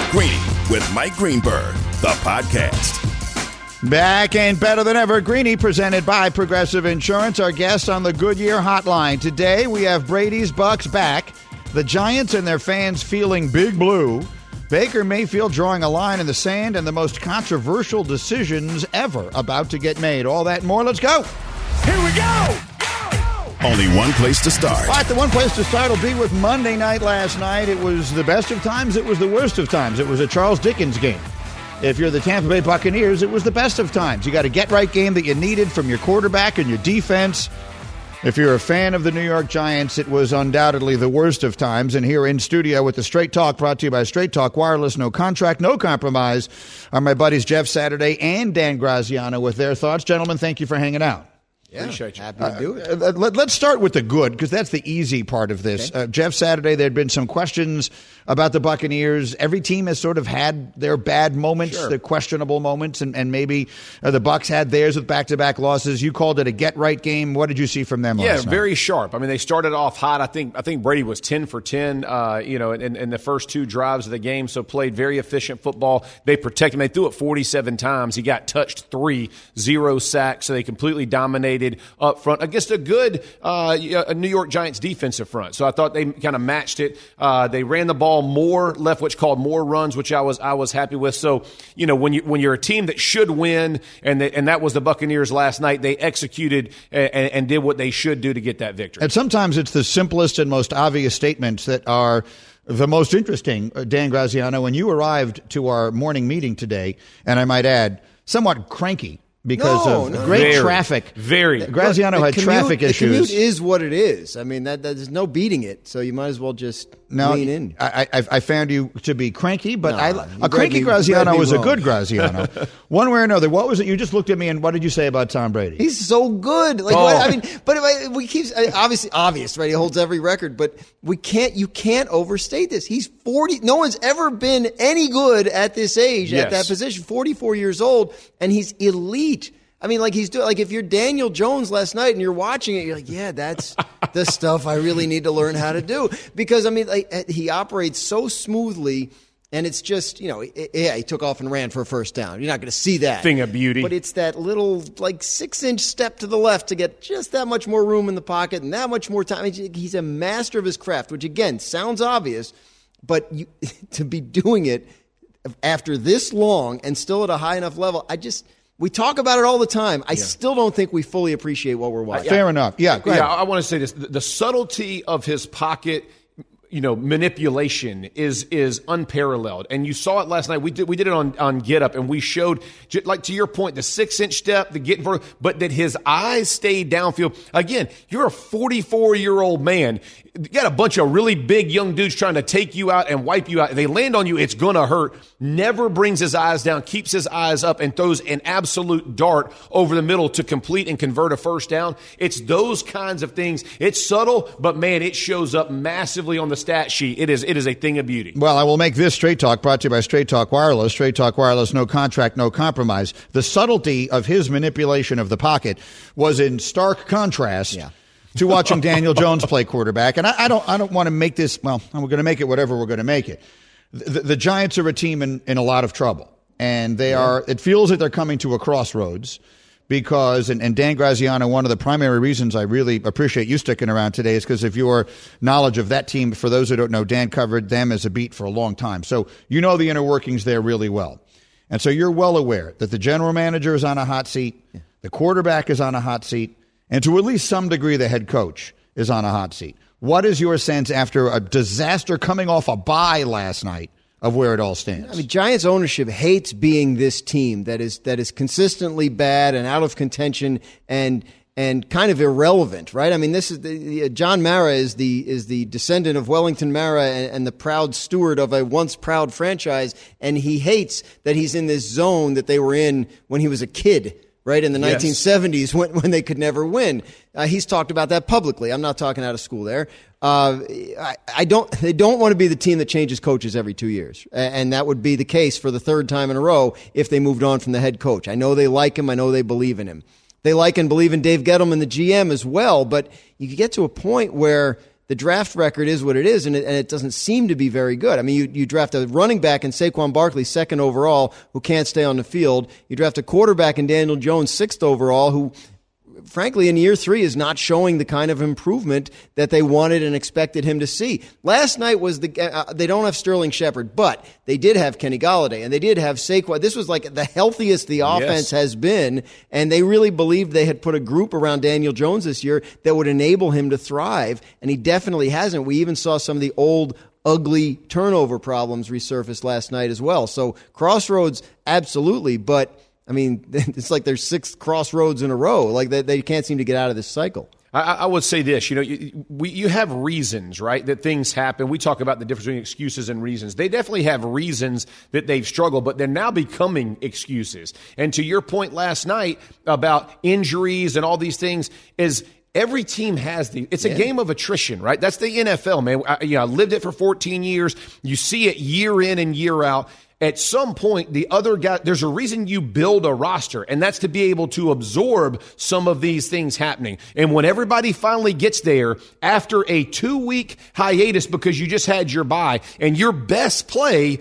Greeny with Mike Greenberg, the podcast. Back and better than ever, Greeny, presented by Progressive Insurance, our guest on the Goodyear Hotline. Today, we have Brady's Bucks back, the Giants and their fans feeling big blue, Baker Mayfield drawing a line in the sand, and the most controversial decisions ever about to get made. All that and more. Let's go. Here we go. Only one place to start. All right, the one place to start will be with Monday night last night. It was the best of times. It was the worst of times. It was a Charles Dickens game. If you're the Tampa Bay Buccaneers, it was the best of times. You got a get-right game that you needed from your quarterback and your defense. If you're a fan of the New York Giants, it was undoubtedly the worst of times. And here in studio with the Straight Talk, brought to you by Straight Talk Wireless, no contract, no compromise, are my buddies Jeff Saturday and Dan Graziano with their thoughts. Gentlemen, thank you for hanging out. Yeah, appreciate you. happy to do it. Let's start with the good, because that's the easy part of this. Okay. Jeff Saturday, there had been some questions about the Buccaneers. Every team has sort of had their bad moments, Sure. their questionable moments, and maybe the Bucs had theirs with back-to-back losses. You called it a get-right game. What did you see from them last night? Very sharp. I mean, they started off hot. I think Brady was 10 for 10, in the first two drives of the game, so played very efficient football. They protected him. They threw it 47 times. He got touched 3, 0 sacks, so they completely dominated up front against a good New York Giants defensive front. So I thought they kind of matched it. They ran the ball more, left what's called more runs, which I was happy with. So, when you're a team that should win, and that was the Buccaneers last night, they executed and did what they should do to get that victory. And sometimes it's the simplest and most obvious statements that are the most interesting. Dan Graziano, when you arrived to our morning meeting today, and I might add, somewhat cranky, because of great traffic. Graziano had traffic issues. The commute is what it is. I mean, there's no beating it, so you might as well just lean in. I found you to be cranky, but a cranky Graziano is a good Graziano. One way or another, what was it? You just looked at me, and what did you say about Tom Brady? He's so good. We keep obvious, right? He holds every record, but you can't overstate this. He's 40. No one's ever been any good at this age at that position. 44 years old, and he's elite. I mean, if you're Daniel Jones last night and you're watching it, you're like, yeah, that's the stuff I really need to learn how to do. Because, he operates so smoothly, and it's just, he took off and ran for a first down. You're not going to see that. Thing of beauty. But it's that little, 6-inch step to the left to get just that much more room in the pocket and that much more time. He's a master of his craft, which, again, sounds obvious, but to be doing it after this long and still at a high enough level, we talk about it all the time. I still don't think we fully appreciate what we're watching. Fair enough. Yeah, go ahead. I want to say this. The subtlety of his pocket, manipulation is unparalleled. And you saw it last night. We did it on Get Up, and we showed, like to your point, the 6-inch step, the getting for, but that his eyes stayed downfield. Again, you're a 44-year-old man. You got a bunch of really big young dudes trying to take you out and wipe you out. If they land on you, it's going to hurt. Never brings his eyes down, keeps his eyes up, and throws an absolute dart over the middle to complete and convert a first down. It's those kinds of things. It's subtle, but, man, it shows up massively on the stat sheet. It is a thing of beauty. Well, I will make this Straight Talk brought to you by Straight Talk Wireless. Straight Talk Wireless, no contract, no compromise. The subtlety of his manipulation of the pocket was in stark contrast to watching Daniel Jones play quarterback. And I don't want to make this, we're going to make it whatever we're going to make it. The Giants are a team in a lot of trouble. And it feels like they're coming to a crossroads. Because, and Dan Graziano, one of the primary reasons I really appreciate you sticking around today is because of your knowledge of that team. For those who don't know, Dan covered them as a beat for a long time. So you know the inner workings there really well. And so you're well aware that the general manager is on a hot seat, the quarterback is on a hot seat, and to at least some degree the head coach is on a hot seat. What is your sense after a disaster coming off a bye last night of where it all stands? Giants ownership hates being this team that is consistently bad and out of contention and kind of irrelevant, right? This is John Mara is the descendant of Wellington Mara and the proud steward of a once proud franchise, and he hates that he's in this zone that they were in when he was a kid. Right, in the 1970s when they could never win. He's talked about that publicly. I'm not talking out of school there. They don't want to be the team that changes coaches every 2 years. And that would be the case for the third time in a row if they moved on from the head coach. I know they like him. I know they believe in him. They like and believe in Dave Gettleman, the GM, as well. But you get to a point where the draft record is what it is, and it doesn't seem to be very good. I mean, you draft a running back in Saquon Barkley, 2nd overall, who can't stay on the field. You draft a quarterback in Daniel Jones, 6th overall, who, frankly, in year 3 is not showing the kind of improvement that they wanted and expected him to see. Last night was they don't have Sterling Shepard, but they did have Kenny Golladay, and they did have Saquon. This was like the healthiest the offense has been, and they really believed they had put a group around Daniel Jones this year that would enable him to thrive, and he definitely hasn't. We even saw some of the old ugly turnover problems resurface last night as well. So crossroads, absolutely, but I mean, it's like there's 6 crossroads in a row. Like they can't seem to get out of this cycle. I would say this, you have reasons, right, that things happen. We talk about the difference between excuses and reasons. They definitely have reasons that they've struggled, but they're now becoming excuses. And to your point last night about injuries and all these things is every team has it's a game of attrition, right? That's the NFL, man. I lived it for 14 years. You see it year in and year out. At some point, the other guy, there's a reason you build a roster, and that's to be able to absorb some of these things happening. And when everybody finally gets there after a 2-week hiatus because you just had your bye, and your best play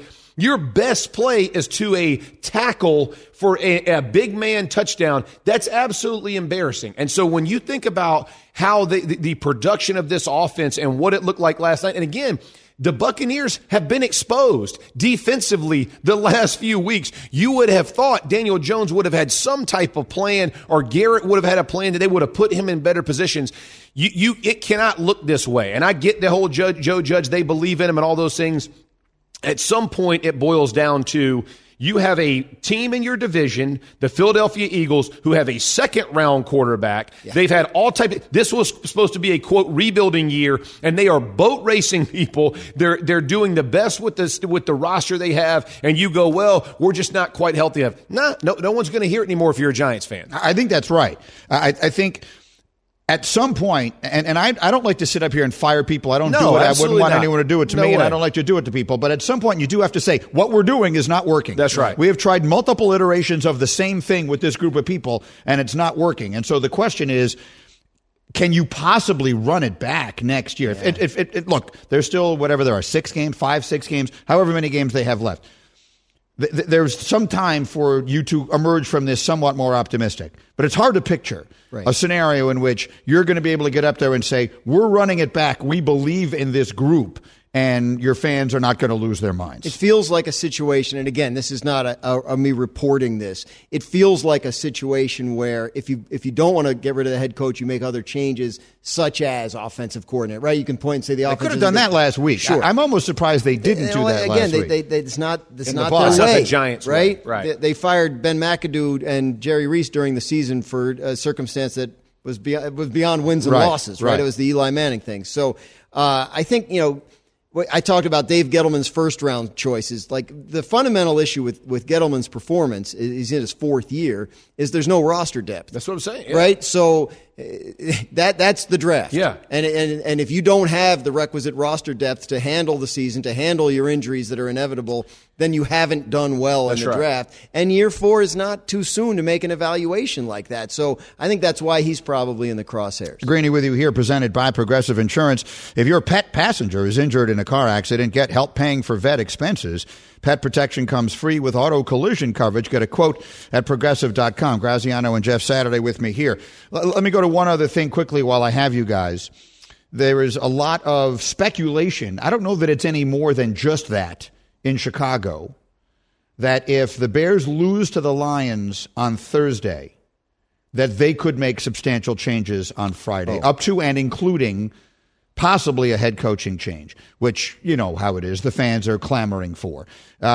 is to a tackle for a big man touchdown, that's absolutely embarrassing. And so when you think about how the production of this offense and what it looked like last night, and again, the Buccaneers have been exposed defensively the last few weeks. You would have thought Daniel Jones would have had some type of plan, or Garrett would have had a plan that they would have put him in better positions. It cannot look this way. And I get the whole Joe Judge, they believe in him and all those things. At some point, it boils down to you have a team in your division, the Philadelphia Eagles, who have a 2nd-round quarterback. Yeah. They've had all this was supposed to be a, quote, rebuilding year, and they are boat racing people. They're doing the best with the roster they have, and you go, well, we're just not quite healthy enough. No one's going to hear it anymore if you're a Giants fan. I think that's right. I think at some point, and I don't like to sit up here and fire people. I don't do it. I wouldn't want anyone to do it to me, and I don't like to do it to people. But at some point, you do have to say, what we're doing is not working. That's right. We have tried multiple iterations of the same thing with this group of people, and it's not working. And so the question is, can you possibly run it back next year? Yeah. Look, there's still whatever there are, 6 games, 5, 6 games, however many games they have left. There's some time for you to emerge from this somewhat more optimistic. But it's hard to picture a scenario in which you're going to be able to get up there and say, we're running it back. We believe in this group. And your fans are not going to lose their minds. It feels like a situation, and again, this is not a me reporting this. It feels like a situation where if you don't want to get rid of the head coach, you make other changes, such as offensive coordinator, right? You can point and say the offense. They could have done that last week. Sure. I'm almost surprised they didn't do that last week. Again, it's not their way. The Giants, right? Right. They fired Ben McAdoo and Jerry Reese during the season for a circumstance that was beyond wins and losses, right? It was the Eli Manning thing. So I think, I talked about Dave Gettleman's first-round choices. Like, the fundamental issue with Gettleman's performance, he's in his 4th year, is there's no roster depth. That's what I'm saying. Yeah. Right? So that's the draft. Yeah. And if you don't have the requisite roster depth to handle the season, to handle your injuries that are inevitable, then you haven't done well in the draft. And year 4 is not too soon to make an evaluation like that. So I think that's why he's probably in the crosshairs. Greeny with you here, presented by Progressive Insurance. If your pet passenger is injured in a car accident, get help paying for vet expenses. Pet protection comes free with auto collision coverage. Get a quote at Progressive.com. Graziano and Jeff Saturday with me here. Let me go to one other thing quickly while I have you guys. There is a lot of speculation. I don't know that it's any more than just that in Chicago, that if the Bears lose to the Lions on Thursday, that they could make substantial changes on Friday, up to and including possibly a head coaching change, which you know how it is. The fans are clamoring for.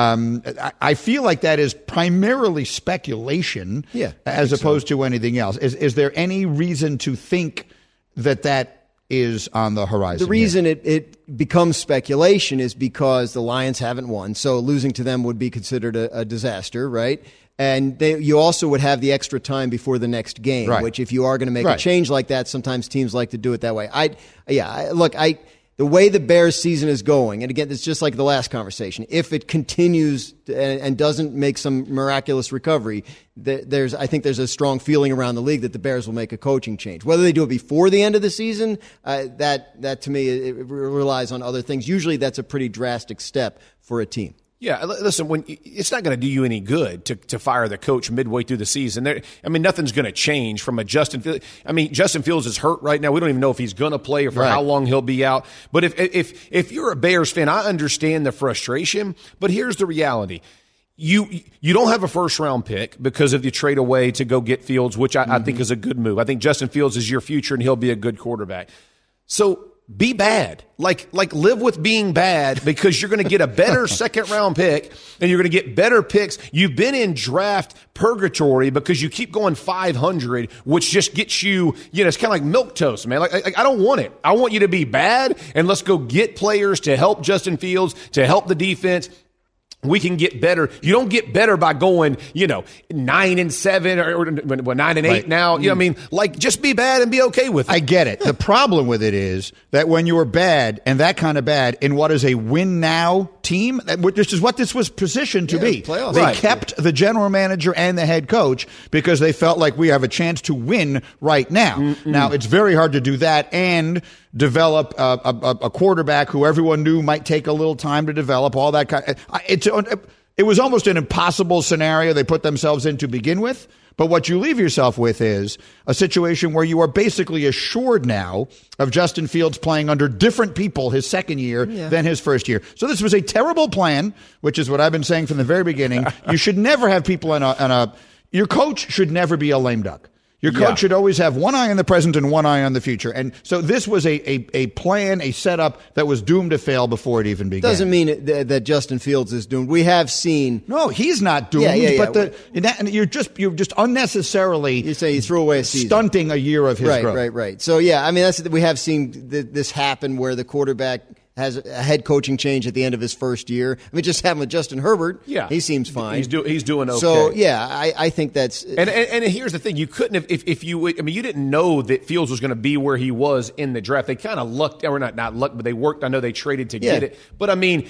I feel like that is primarily speculation as opposed to anything else. Is there any reason to think that is on the horizon? The reason it becomes speculation is because the Lions haven't won, so losing to them would be considered a disaster, right? And you also would have the extra time before the next game, which if you are going to make a change like that, sometimes teams like to do it that way. the way the Bears season is going, and again, it's just like the last conversation, if it continues and doesn't make some miraculous recovery, I think there's a strong feeling around the league that the Bears will make a coaching change. Whether they do it before the end of the season, that to me, it relies on other things. Usually that's a pretty drastic step for a team. Yeah, listen, it's not going to do you any good to fire the coach midway through the season. Nothing's going to change from a Justin Fields. Justin Fields is hurt right now. We don't even know if he's going to play or for how long he'll be out. But if you're a Bears fan, I understand the frustration, but here's the reality. You don't have a first-round pick because of the trade away to go get Fields, which I think is a good move. I think Justin Fields is your future, and he'll be a good quarterback. So be bad. Like live with being bad, because you're going to get a better second-round pick, and you're going to get better picks. You've been in draft purgatory because you keep going 500, which just gets you, it's kind of like milquetoast, man. Like I don't want it. I want you to be bad, and let's go get players to help Justin Fields, to help the defense. We can get better. You don't get better by going, 9-7 or 9-8 now. Just be bad and be okay with it. I get it. The problem with it is that when you are bad, and that kind of bad, in what is a win now team, which is what this was positioned to be. Playoffs. They kept the general manager and the head coach because they felt like we have a chance to win right now. Now, it's very hard to do that and develop a quarterback who everyone knew might take a little time to develop, all that kind of, it was almost an impossible scenario they put themselves in to begin with. But what you leave yourself with is a situation where you are basically assured now of Justin Fields playing under different people his second year than his first year. So this was a terrible plan, which is what I've been saying from the very beginning. You should never have people your coach should never be a lame duck. Your coach should always have one eye on the present and one eye on the future. And so this was a plan, a setup that was doomed to fail before it even began. Doesn't mean that Justin Fields is doomed. We have seen. No, he's not doomed. But you're just unnecessarily. You say you threw away a season, stunting a year of his growth. Right. So we have seen this happen where the quarterback has a head coaching change at the end of his first year. It just happened with Justin Herbert. Yeah, he seems fine. He's doing okay. So I think that's and here's the thing: you couldn't have if you. You didn't know that Fields was going to be where he was in the draft. They kind of lucked, or not lucked, but they worked. I know they traded to get it, but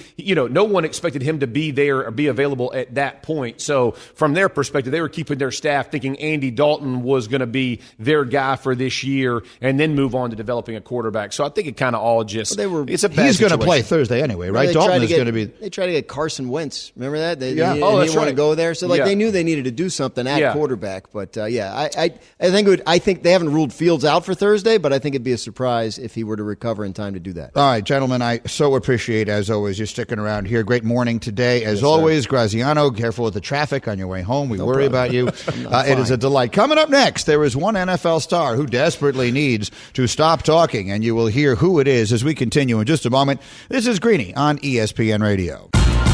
no one expected him to be there or be available at that point. So from their perspective, they were keeping their staff thinking Andy Dalton was going to be their guy for this year, and then move on to developing a quarterback. So I think it kind of all just it's a bad. He's going to play Thursday anyway, right? Dalton is going to be. They tried to get Carson Wentz. Remember that? They that's didn't want to go there. So they knew they needed to do something at quarterback. But I think they haven't ruled Fields out for Thursday, but I think it'd be a surprise if he were to recover in time to do that. All right, gentlemen, I so appreciate, as always, you sticking around here. Great morning today, as always. Graziano, careful with the traffic on your way home. We worry about you. It is a delight. Coming up next, there is one NFL star who desperately needs to stop talking, and you will hear who it is as we continue in just a moment. This is Greeny on ESPN Radio.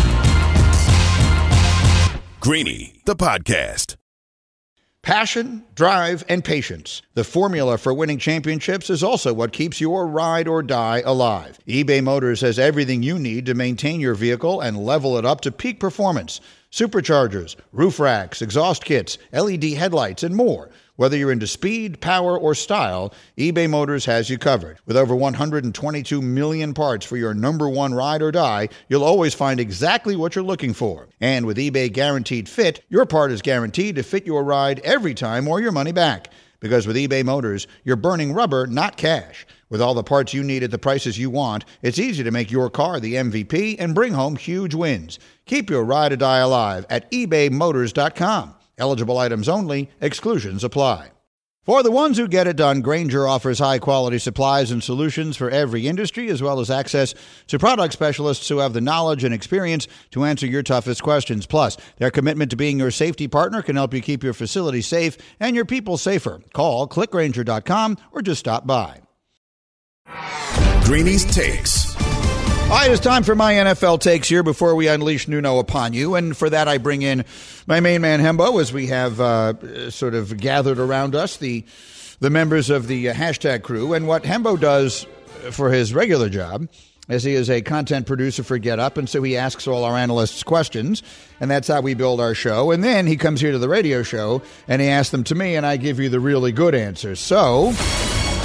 Greeny, the podcast. Passion, drive, and patience. The formula for winning championships is also what keeps your ride or die alive. eBay Motors has everything you need to maintain your vehicle and level it up to peak performance. Superchargers, roof racks, exhaust kits, LED headlights, and more. Whether you're into speed, power, or style, eBay Motors has you covered. With over 122 million parts for your number one ride or die, you'll always find exactly what you're looking for. And with eBay Guaranteed Fit, your part is guaranteed to fit your ride every time or your money back. Because with eBay Motors, you're burning rubber, not cash. With all the parts you need at the prices you want, it's easy to make your car the MVP and bring home huge wins. Keep your ride or die alive at ebaymotors.com. Eligible items only. Exclusions apply. For the ones who get it done, Grainger offers high-quality supplies and solutions for every industry, as well as access to product specialists who have the knowledge and experience to answer your toughest questions. Plus, their commitment to being your safety partner can help you keep your facility safe and your people safer. Call, clickgrainger.com, or just stop by. Greeny's Takes. All right, it's time for my NFL takes here before we unleash Nuno upon you. And for that, I bring in my main man, Hembo, as we have sort of gathered around us, the members of the hashtag crew. And what Hembo does for his regular job is he is a content producer for Get Up, and so he asks all our analysts questions, and that's how we build our show. And then he comes here to the radio show, and he asks them to me, and I give you the really good answers. So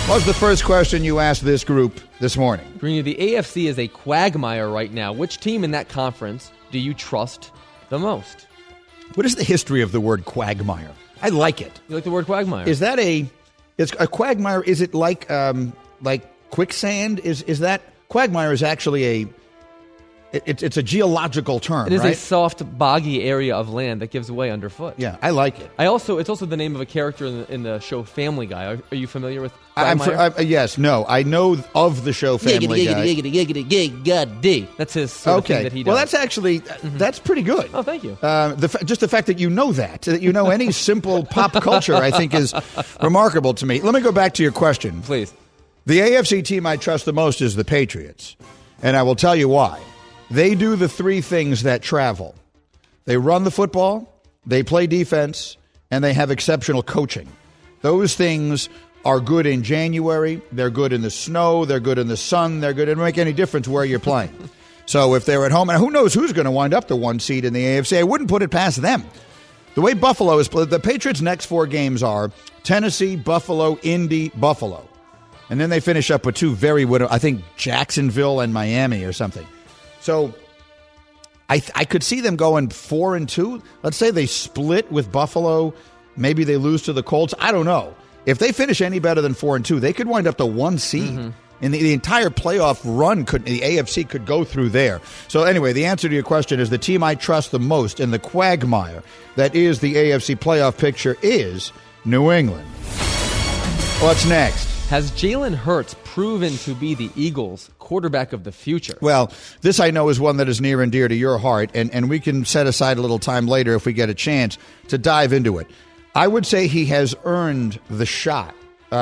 What was the first question you asked this group this morning? Greeny, the AFC is a quagmire right now. Which team in that conference do you trust the most? What is the history of the word quagmire? I like it. You like the word quagmire? Is that is a quagmire? Is it like quicksand? Is that quagmire is actually it's a geological term, It is right? a soft, boggy area of land that gives way underfoot. Yeah, I like it. It's also the name of a character in the show Family Guy. Are you familiar with quagmire? Yes, no. I know of the show Family Guy. Giggity. That's his sort of thing that he does. Well, that's actually, that's pretty good. Oh, thank you. Just the fact that you know that you know any simple pop culture, I think is remarkable to me. Let me go back to your question. Please. The AFC team I trust the most is the Patriots, and I will tell you why. They do the three things that travel. They run the football, they play defense, and they have exceptional coaching. Those things are good in January, they're good in the snow, they're good in the sun, they're good. It doesn't make any difference where you're playing. So if they're at home, and who knows who's going to wind up the one seed in the AFC, I wouldn't put it past them. The way Buffalo is played, the Patriots' next four games are Tennessee, Buffalo, Indy, Buffalo. And then they finish up with two I think Jacksonville and Miami or something. So I could see them going 4-2. Let's say they split with Buffalo. Maybe they lose to the Colts. I don't know. If they finish any better than 4-2, they could wind up the one seed. Mm-hmm. And the entire playoff run, the AFC could go through there. So anyway, the answer to your question is the team I trust the most in the quagmire that is the AFC playoff picture is New England. What's next? Has Jalen Hurts proven to be the Eagles' quarterback of the future? Well, this I know is one that is near and dear to your heart, and we can set aside a little time later if we get a chance to dive into it. I would say he has earned the shot.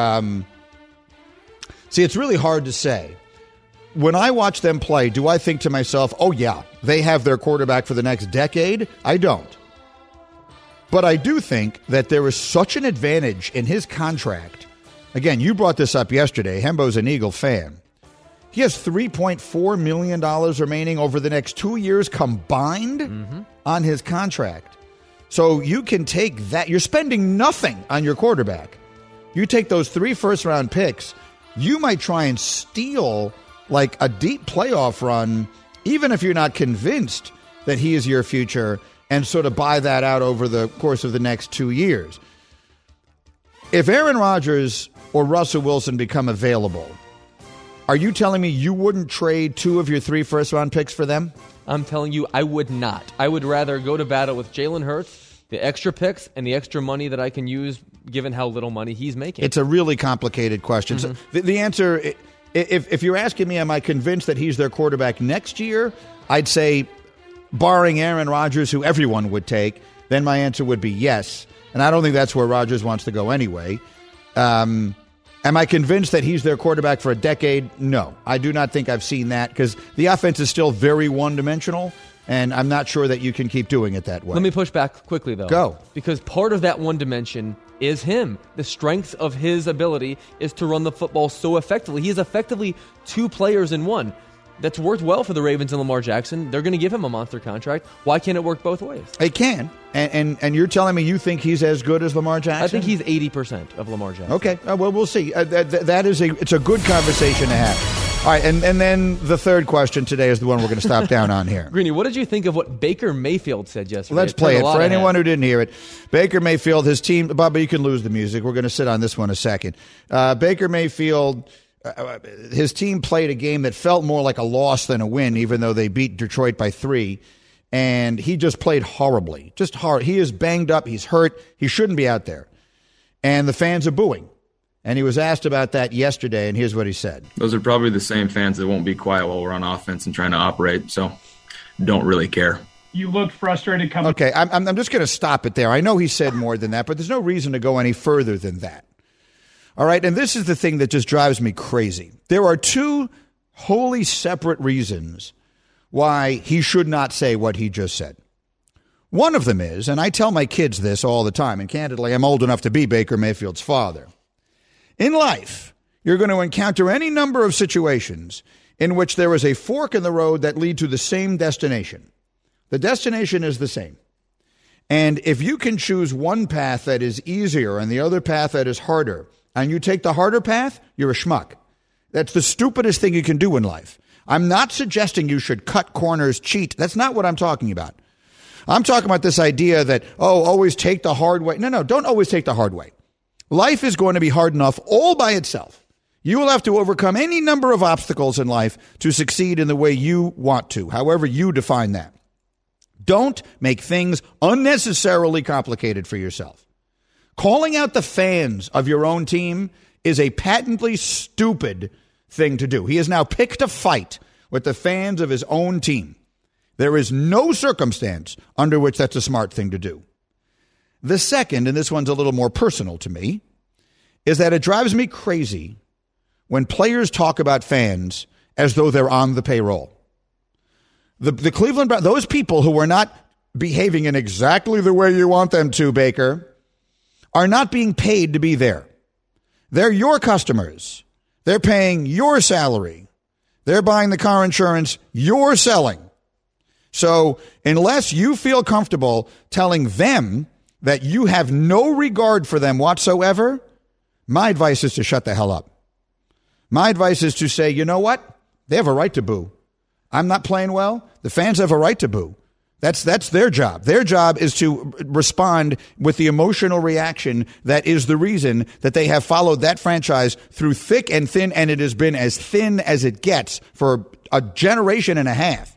See, it's really hard to say. When I watch them play, do I think to myself, oh yeah, they have their quarterback for the next decade? I don't. But I do think that there is such an advantage in his contract. Again, you brought this up yesterday. Hembo's an Eagle fan. He has $3.4 million remaining over the next 2 years combined on his contract. So you can take that. You're spending nothing on your quarterback. You take those 3 first-round picks, you might try and steal like a deep playoff run, even if you're not convinced that he is your future, and sort of buy that out over the course of the next 2 years. If Aaron Rodgers or Russell Wilson become available, are you telling me you wouldn't trade 2 of your 3 first-round picks for them? I'm telling you, I would not. I would rather go to battle with Jalen Hurts, the extra picks, and the extra money that I can use given how little money he's making. It's a really complicated question. So the answer, if you're asking me, am I convinced that he's their quarterback next year? I'd say, barring Aaron Rodgers, who everyone would take, then my answer would be yes. And I don't think that's where Rodgers wants to go anyway. Am I convinced that he's their quarterback for a decade? No. I do not think I've seen that because the offense is still very one-dimensional, and I'm not sure that you can keep doing it that way. Let me push back quickly, though. Go. Because part of that one dimension is him. The strength of his ability is to run the football so effectively. He is effectively 2 players in one. That's worked well for the Ravens and Lamar Jackson. They're going to give him a monster contract. Why can't it work both ways? It can. And you're telling me you think he's as good as Lamar Jackson? I think he's 80% of Lamar Jackson. Okay. Well, we'll see. It's a good conversation to have. All right. And then the third question today is the one we're going to stop down on here. Greeny, what did you think of what Baker Mayfield said yesterday? Let's play it. For anyone who didn't hear it, Baker Mayfield, his team, Bubba, you can lose the music. We're going to sit on this one a second. Baker Mayfield, his team played a game that felt more like a loss than a win, even though they beat Detroit by 3. And he just played horribly. Just hard. He is banged up. He's hurt. He shouldn't be out there. And the fans are booing. And he was asked about that yesterday, and here's what he said. Those are probably the same fans that won't be quiet while we're on offense and trying to operate, so don't really care. You looked frustrated coming. Okay, I'm just going to stop it there. I know he said more than that, but there's no reason to go any further than that. All right, and this is the thing that just drives me crazy. There are 2 wholly separate reasons why he should not say what he just said. One of them is, and I tell my kids this all the time, and candidly, I'm old enough to be Baker Mayfield's father. In life, you're going to encounter any number of situations in which there is a fork in the road that lead to the same destination. The destination is the same. And if you can choose one path that is easier and the other path that is harder, and you take the harder path, you're a schmuck. That's the stupidest thing you can do in life. I'm not suggesting you should cut corners, cheat. That's not what I'm talking about. I'm talking about this idea that, always take the hard way. No, don't always take the hard way. Life is going to be hard enough all by itself. You will have to overcome any number of obstacles in life to succeed in the way you want to, however you define that. Don't make things unnecessarily complicated for yourself. Calling out the fans of your own team is a patently stupid thing to do. He has now picked a fight with the fans of his own team. There is no circumstance under which that's a smart thing to do. The second, and this one's a little more personal to me, is that it drives me crazy when players talk about fans as though they're on the payroll. The Cleveland Browns, those people who are not behaving in exactly the way you want them to, Baker, are not being paid to be there. They're your customers. They're paying your salary. They're buying the car insurance you're selling. So unless you feel comfortable telling them that you have no regard for them whatsoever, my advice is to shut the hell up. My advice is to say, you know what? They have a right to boo. I'm not playing well. The fans have a right to boo. That's their job. Their job is to respond with the emotional reaction that is the reason that they have followed that franchise through thick and thin, and it has been as thin as it gets for a generation and a half.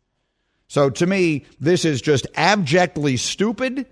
So to me, this is just abjectly stupid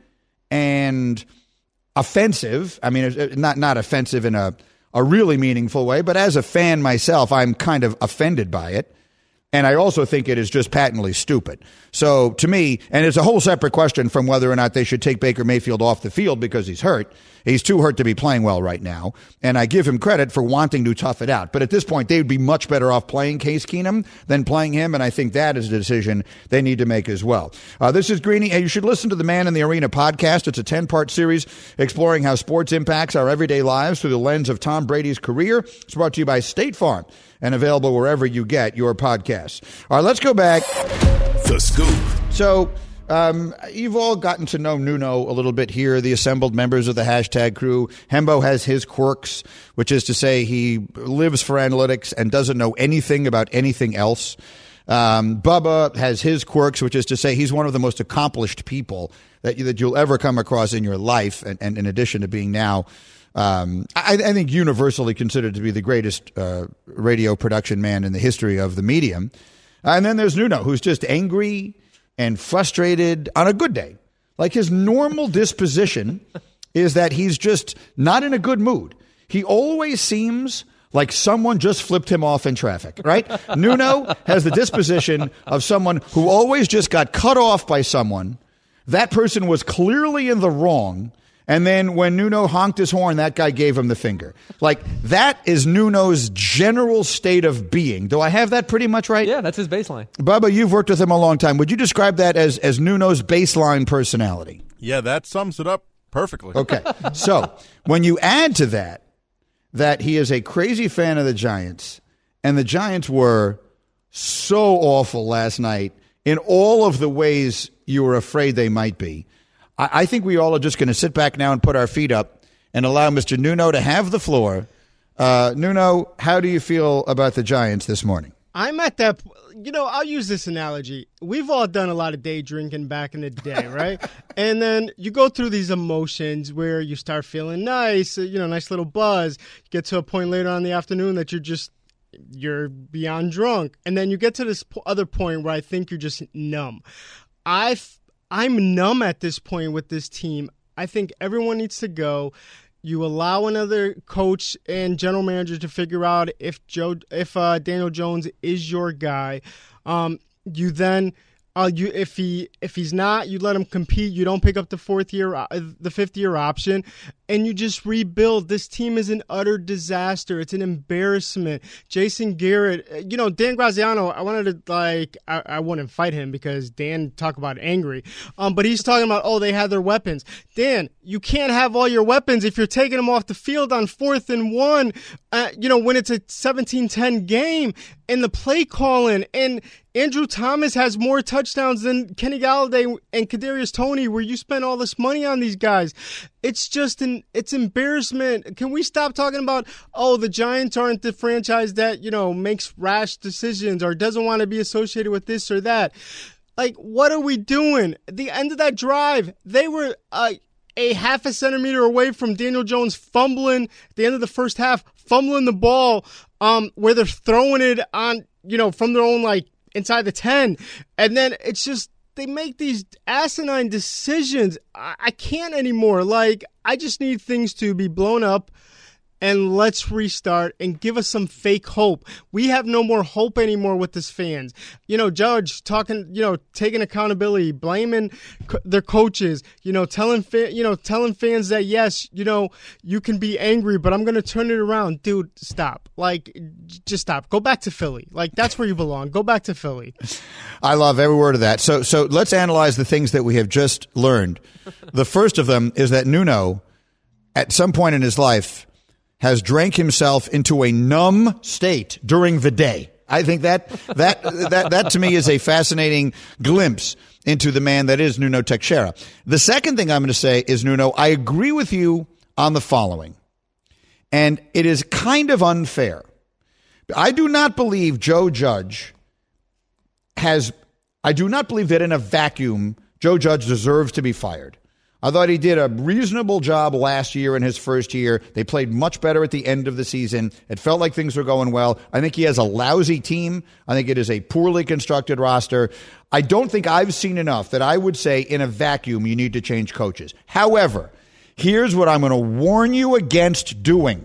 and offensive. I mean, not offensive in a really meaningful way, but as a fan myself, I'm kind of offended by it. And I also think it is just patently stupid. So to me, and it's a whole separate question from whether or not they should take Baker Mayfield off the field because he's hurt. He's too hurt to be playing well right now. And I give him credit for wanting to tough it out. But at this point, they would be much better off playing Case Keenum than playing him. And I think that is a decision they need to make as well. This is Greeny. And you should listen to the Man in the Arena podcast. It's a 10-part series exploring how sports impacts our everyday lives through the lens of Tom Brady's career. It's brought to you by State Farm and available wherever you get your podcasts. All right, let's go back. The Scoop. So you've all gotten to know Nuno a little bit here, the assembled members of the hashtag crew. Hembo has his quirks, which is to say he lives for analytics and doesn't know anything about anything else. Bubba has his quirks, which is to say he's one of the most accomplished people that you'll ever come across in your life, and in addition to being now I think universally considered to be the greatest radio production man in the history of the medium. And then there's Nuno, who's just angry and frustrated on a good day. Like his normal disposition is that he's just not in a good mood. He always seems like someone just flipped him off in traffic, right? Nuno has the disposition of someone who always just got cut off by someone. That person was clearly in the wrong. And then when Nuno honked his horn, that guy gave him the finger. Like, that is Nuno's general state of being. Do I have that pretty much right? Yeah, that's his baseline. Bubba, you've worked with him a long time. Would you describe that as Nuno's baseline personality? Yeah, that sums it up perfectly. Okay. So when you add to that he is a crazy fan of the Giants, and the Giants were so awful last night in all of the ways you were afraid they might be, I think we all are just going to sit back now and put our feet up and allow Mr. Nuno to have the floor. Nuno, how do you feel about the Giants this morning? I'm at that, I'll use this analogy. We've all done a lot of day drinking back in the day, right? And then you go through these emotions where you start feeling nice, nice little buzz. You get to a point later on in the afternoon that you're beyond drunk. And then you get to this other point where I think you're just numb. I'm numb at this point with this team. I think everyone needs to go. You allow another coach and general manager to figure out if Daniel Jones is your guy. You then if he's not, you let him compete. You don't pick up the fifth year option, and you just rebuild. This team is an utter disaster. It's an embarrassment. Jason Garrett, Dan Graziano. I wouldn't fight him because Dan talk about angry. But he's talking about they had their weapons. Dan, you can't have all your weapons if you're taking them off the field on 4th and 1. When it's a 17-10 game, and the play calling, and Andrew Thomas has more touchdowns than Kenny Galladay and Kadarius Toney, where you spend all this money on these guys. It's just it's embarrassment. Can we stop talking about, the Giants aren't the franchise that, makes rash decisions or doesn't want to be associated with this or that? Like, what are we doing? At the end of that drive, they were a half a centimeter away from Daniel Jones fumbling at the end of the first half, fumbling the ball where they're throwing it on, from their own, inside the 10. And then it's just, they make these asinine decisions. I can't anymore. I just need things to be blown up and let's restart and give us some fake hope. We have no more hope anymore with this fans. Judge talking, taking accountability, blaming their coaches, telling fans that, yes, you can be angry, but I'm going to turn it around. Dude, stop. Just stop. Go back to Philly. That's where you belong. Go back to Philly. I love every word of that. So let's analyze the things that we have just learned. The first of them is that Nuno, at some point in his life, has drank himself into a numb state during the day. I think that to me is a fascinating glimpse into the man that is Nuno Teixeira. The second thing I'm going to say is, Nuno, I agree with you on the following, and it is kind of unfair. I do not believe Joe Judge I do not believe that in a vacuum Joe Judge deserves to be fired. I thought he did a reasonable job last year in his first year. They played much better at the end of the season. It felt like things were going well. I think he has a lousy team. I think it is a poorly constructed roster. I don't think I've seen enough that I would say in a vacuum you need to change coaches. However, here's what I'm going to warn you against doing.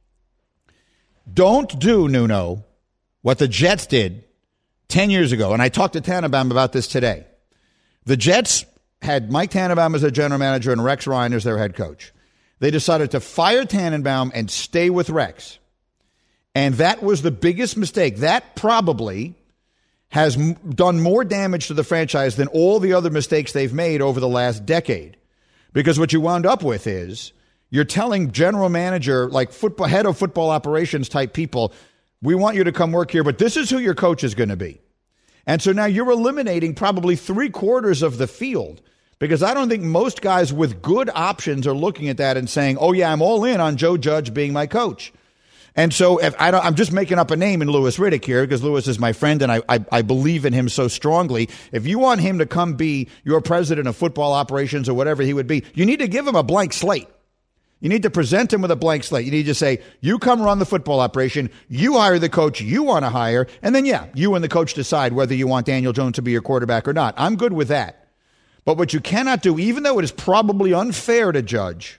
Don't do, Nuno, what the Jets did 10 years ago. And I talked to Tannenbaum about this today. The Jets had Mike Tannenbaum as their general manager and Rex Ryan as their head coach. They decided to fire Tannenbaum and stay with Rex. And that was the biggest mistake. That probably has done more damage to the franchise than all the other mistakes they've made over the last decade. Because what you wound up with is you're telling general manager, head of football operations type people, we want you to come work here, but this is who your coach is going to be. And so now you're eliminating probably 3/4 of the field. Because I don't think most guys with good options are looking at that and saying, oh, yeah, I'm all in on Joe Judge being my coach. And so I'm just making up a name in Louis Riddick here because Louis is my friend and I believe in him so strongly. If you want him to come be your president of football operations or whatever he would be, you need to give him a blank slate. You need to present him with a blank slate. You need to say, you come run the football operation, you hire the coach you want to hire, and then, you and the coach decide whether you want Daniel Jones to be your quarterback or not. I'm good with that. But what you cannot do, even though it is probably unfair to judge,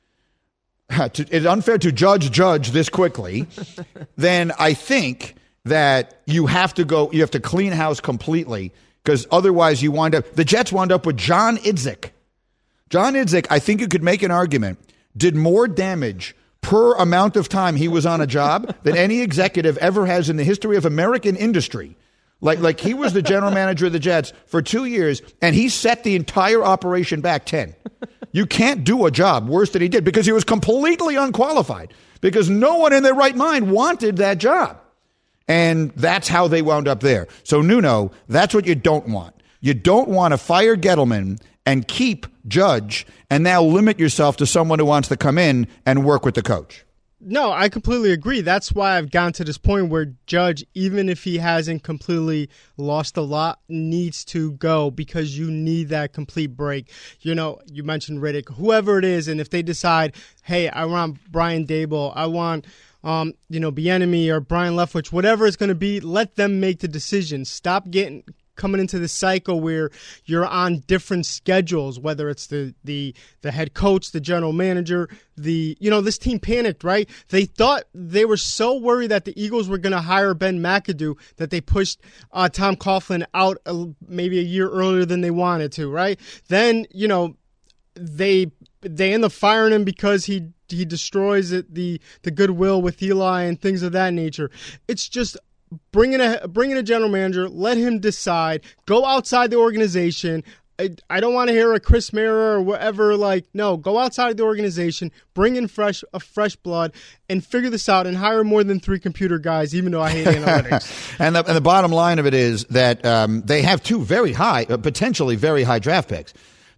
it's unfair to judge this quickly, then I think that you have to clean house completely because otherwise the Jets wound up with John Idzik. John Idzik, I think you could make an argument, did more damage per amount of time he was on a job than any executive ever has in the history of American industry. Like he was the general manager of the Jets for 2 years, and he set the entire operation back 10. You can't do a job worse than he did because he was completely unqualified because no one in their right mind wanted that job. And that's how they wound up there. So, Nuno, that's what you don't want. You don't want to fire Gettleman and keep Judge and now limit yourself to someone who wants to come in and work with the coach. No, I completely agree. That's why I've gotten to this point where Judge, even if he hasn't completely lost a lot, needs to go because you need that complete break. You mentioned Riddick, whoever it is, and if they decide, hey, I want Brian Daboll, I want Bieniemy or Brian Leftwich, whatever it's going to be, let them make the decision. Stop coming into the cycle where you're on different schedules, whether it's the head coach, the general manager, this team panicked, right? They thought they were so worried that the Eagles were going to hire Ben McAdoo that they pushed Tom Coughlin out maybe a year earlier than they wanted to, right? Then, they end up firing him because he destroys the goodwill with Eli and things of that nature. It's just bring in a general manager, let him decide, go outside the organization. I don't want to hear a Chris Mara or whatever. No, go outside the organization, bring in fresh blood, and figure this out and hire more than 3 computer guys, even though I hate analytics. And the bottom line of it is that they have 2 very high, potentially very high draft picks.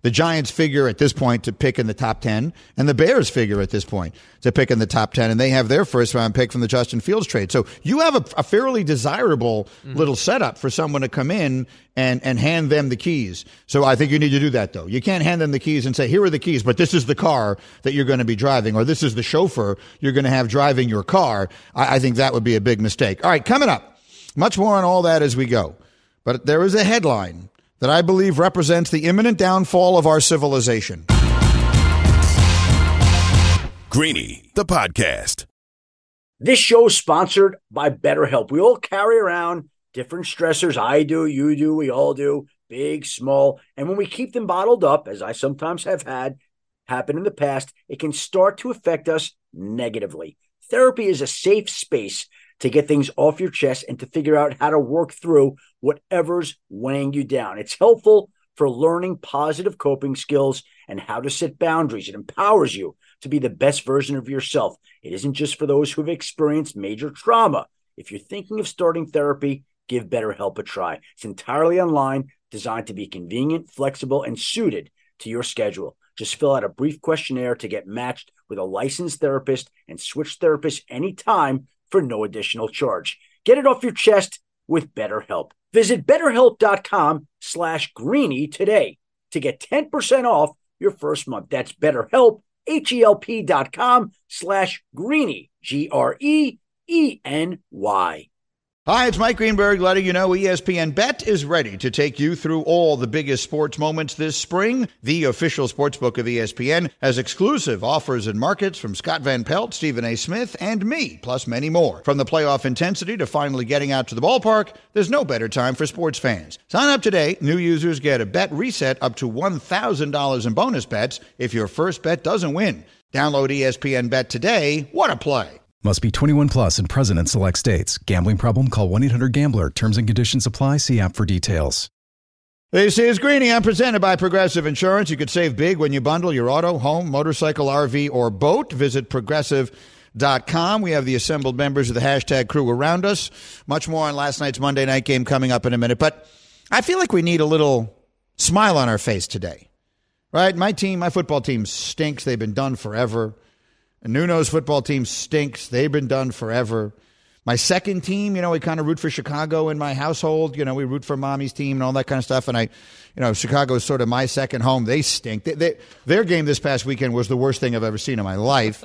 The Giants figure at this point to pick in the top 10, and the Bears figure at this point to pick in the top 10, and they have their first-round pick from the Justin Fields trade. So you have a fairly desirable little setup for someone to come in and hand them the keys. So I think you need to do that, though. You can't hand them the keys and say, here are the keys, but this is the car that you're going to be driving, or this is the chauffeur you're going to have driving your car. I think that would be a big mistake. All right, coming up, much more on all that as we go. But there is a headline that I believe represents the imminent downfall of our civilization. Greeny, the podcast. This show is sponsored by BetterHelp. We all carry around different stressors. I do, you do, we all do, big, small. And when we keep them bottled up, as I sometimes have had happen in the past, it can start to affect us negatively. Therapy is a safe space to get things off your chest and to figure out how to work through whatever's weighing you down. It's helpful for learning positive coping skills and how to set boundaries. It empowers you to be the best version of yourself. It isn't just for those who have experienced major trauma. If you're thinking of starting therapy, give BetterHelp a try. It's entirely online, designed to be convenient, flexible, and suited to your schedule. Just fill out a brief questionnaire to get matched with a licensed therapist and switch therapists anytime for no additional charge. Get it off your chest with BetterHelp. Visit BetterHelp.com/Greeny today to get 10% off your first month. That's BetterHelp, HELP.com/Greeny, GREENY. Hi, it's Mike Greenberg letting you know ESPN Bet is ready to take you through all the biggest sports moments this spring. The official sportsbook of ESPN has exclusive offers and markets from Scott Van Pelt, Stephen A. Smith, and me, plus many more. From the playoff intensity to finally getting out to the ballpark, there's no better time for sports fans. Sign up today. New users get a bet reset up to $1,000 in bonus bets if your first bet doesn't win. Download ESPN Bet today. What a play. Must be 21 plus and present in select states. Gambling problem? Call 1-800-GAMBLER. Terms and conditions apply. See app for details. This is Greeny. I'm presented by Progressive Insurance. You could save big when you bundle your auto, home, motorcycle, RV, or boat. Visit Progressive.com. We have the assembled members of the hashtag crew around us. Much more on last night's Monday night game coming up in a minute. But I feel like we need a little smile on our face today. Right? My football team stinks. They've been done forever. Nuno's football team stinks. They've been done forever. My second team, we kind of root for Chicago in my household. We root for mommy's team and all that kind of stuff. And Chicago is sort of my second home. They stink. Their game this past weekend was the worst thing I've ever seen in my life.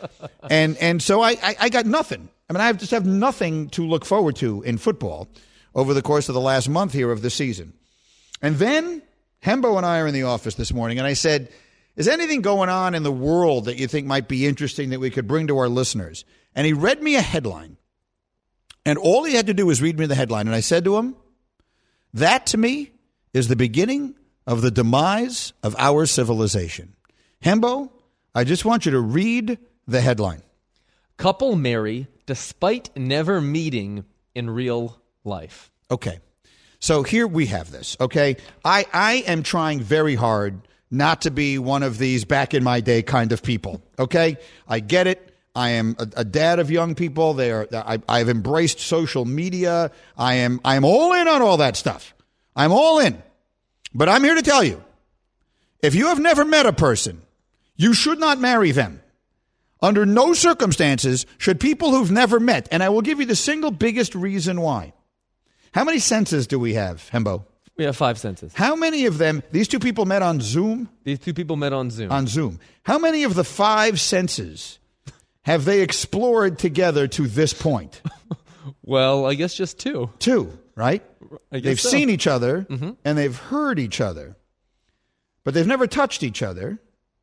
and so I got nothing. I mean, I just have nothing to look forward to in football over the course of the last month here of the season. And then Hembo and I are in the office this morning, and I said, is anything going on in the world that you think might be interesting that we could bring to our listeners? And he read me a headline. And all he had to do was read me the headline. And I said to him, that to me is the beginning of the demise of our civilization. Hembo, I just want you to read the headline. Couple marry despite never meeting in real life. Okay. So here we have this, okay? I am trying very hard not to be one of these back in my day kind of people, okay? I get it. I am a dad of young people. I've embraced social media. I'm all in on all that stuff. I'm all in. But I'm here to tell you, if you have never met a person, you should not marry them. Under no circumstances should people who've never met, and I will give you the single biggest reason why. How many senses do we have, Hembo? We have 5 senses. How many of them, these two people met on Zoom? These two people met on Zoom. On Zoom. How many of the 5 senses have they explored together to this point? Well, I guess just 2. 2, right? They've seen each other, and they've heard each other. But they've never touched each other.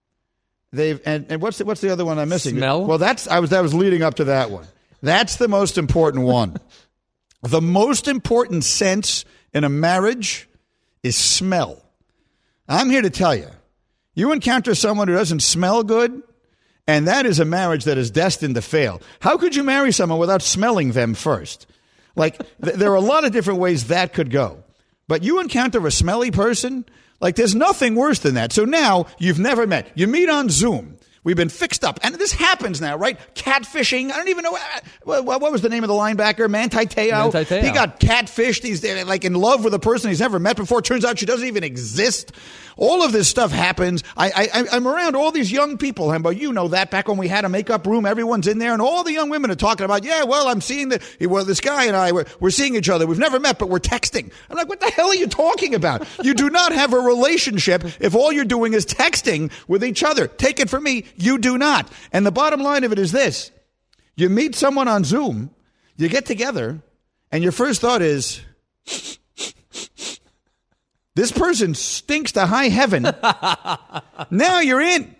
And what's the other one I'm missing? Smell? Well, that was leading up to that one. That's the most important one. The most important sense in a marriage is smell. I'm here to tell you, you encounter someone who doesn't smell good, and that is a marriage that is destined to fail. How could you marry someone without smelling them first? Like, there are a lot of different ways that could go. But you encounter a smelly person, like there's nothing worse than that. So now you've never met. You meet on Zoom. We've been fixed up. And this happens now, right? Catfishing. I don't even know. What was the name of the linebacker? Manti Te'o. He got catfished. He's like in love with a person he's never met before. Turns out she doesn't even exist. All of this stuff happens. I'm around all these young people, Hembo. You know that. Back when we had a makeup room, everyone's in there, and all the young women are talking about, I'm seeing this guy and I, we're seeing each other. We've never met, but we're texting. I'm like, what the hell are you talking about? You do not have a relationship if all you're doing is texting with each other. Take it from me, you do not. And the bottom line of it is this. You meet someone on Zoom, you get together, and your first thought is, this person stinks to high heaven. Now you're in.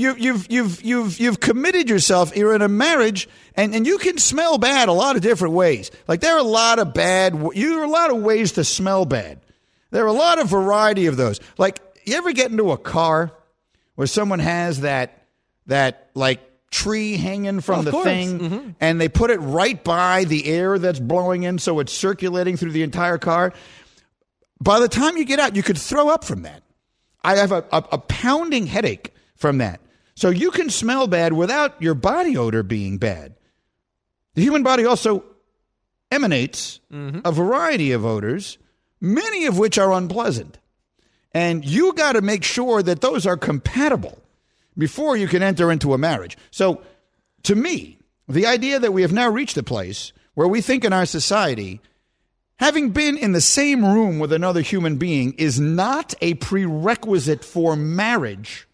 You've committed yourself. You're in a marriage, and you can smell bad a lot of different ways. Like there are a lot of ways to smell bad. There are a lot of variety of those. Like you ever get into a car where someone has that like tree hanging from the thing, and they put it right by the air that's blowing in, so it's circulating through the entire car. By the time you get out, you could throw up from that. I have a pounding headache from that. So you can smell bad without your body odor being bad. The human body also emanates a variety of odors, many of which are unpleasant. And you got to make sure that those are compatible before you can enter into a marriage. So to me, the idea that we have now reached a place where we think in our society having been in the same room with another human being is not a prerequisite for marriage.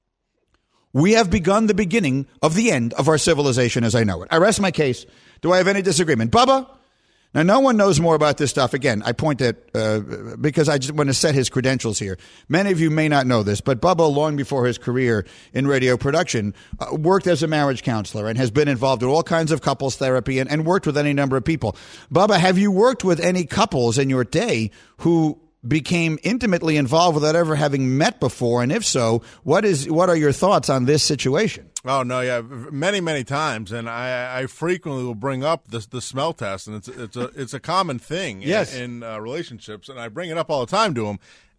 We have begun the beginning of the end of our civilization as I know it. I rest my case. Do I have any disagreement? Bubba? Now, no one knows more about this stuff. Again, I point at, because I just want to set his credentials here. Many of you may not know this, but Bubba, long before his career in radio production, worked as a marriage counselor and has been involved in all kinds of couples therapy and worked with any number of people. Bubba, have you worked with any couples in your day who became intimately involved without ever having met before? And if so, what are your thoughts on this situation? Oh, no, yeah, many, many times. And I frequently will bring up the smell test, and it's a common thing in relationships. And I bring it up all the time to them.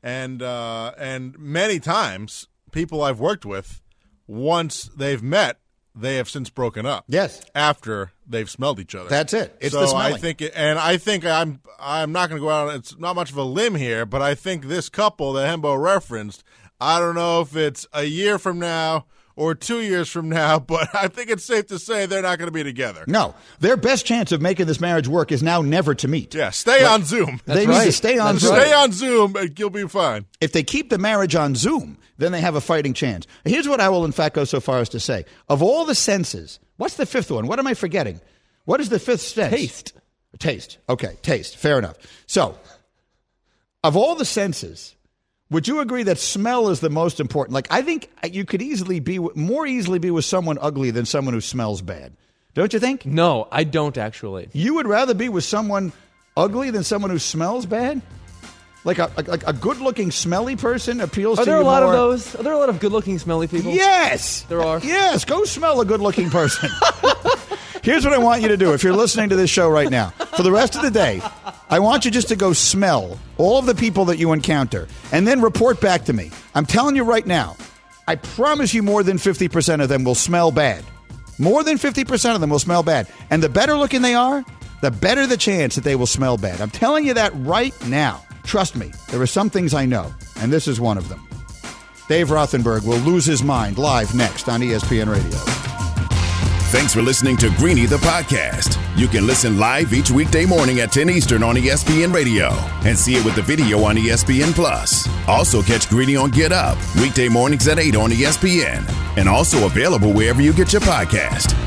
And many times, people I've worked with, once they've met, they have since broken up. Yes. After they've smelled each other. That's it. It's the smelling. I think I'm not going to go out. It's not much of a limb here, but I think this couple that Hembo referenced, I don't know if it's a year from now or 2 years from now, but I think it's safe to say they're not going to be together. No. Their best chance of making this marriage work is now never to meet. Yeah, stay on Zoom. They need to stay on Zoom. Stay on Zoom, and you'll be fine. If they keep the marriage on Zoom, then they have a fighting chance. Here's what I will, in fact, go so far as to say. Of all the senses, what's the fifth one? What am I forgetting? What is the fifth sense? Taste. Okay, taste. Fair enough. So, of all the senses, would you agree that smell is the most important? Like, I think you could more easily be with someone ugly than someone who smells bad. Don't you think? No, I don't actually. You would rather be with someone ugly than someone who smells bad? Like a good-looking, smelly person appeals to you more? Are there a lot of those? Are there a lot of good-looking, smelly people? Yes! There are? Yes, go smell a good-looking person. Here's what I want you to do if you're listening to this show right now. For the rest of the day, I want you just to go smell all of the people that you encounter and then report back to me. I'm telling you right now, I promise you more than 50% of them will smell bad. More than 50% of them will smell bad. And the better looking they are, the better the chance that they will smell bad. I'm telling you that right now. Trust me, there are some things I know, and this is one of them. Dave Rothenberg will lose his mind live next on ESPN Radio. Thanks for listening to Greeny the podcast. You can listen live each weekday morning at 10 Eastern on ESPN Radio and see it with the video on ESPN Plus. Also catch Greeny on Get Up weekday mornings at 8 on ESPN and also available wherever you get your podcast.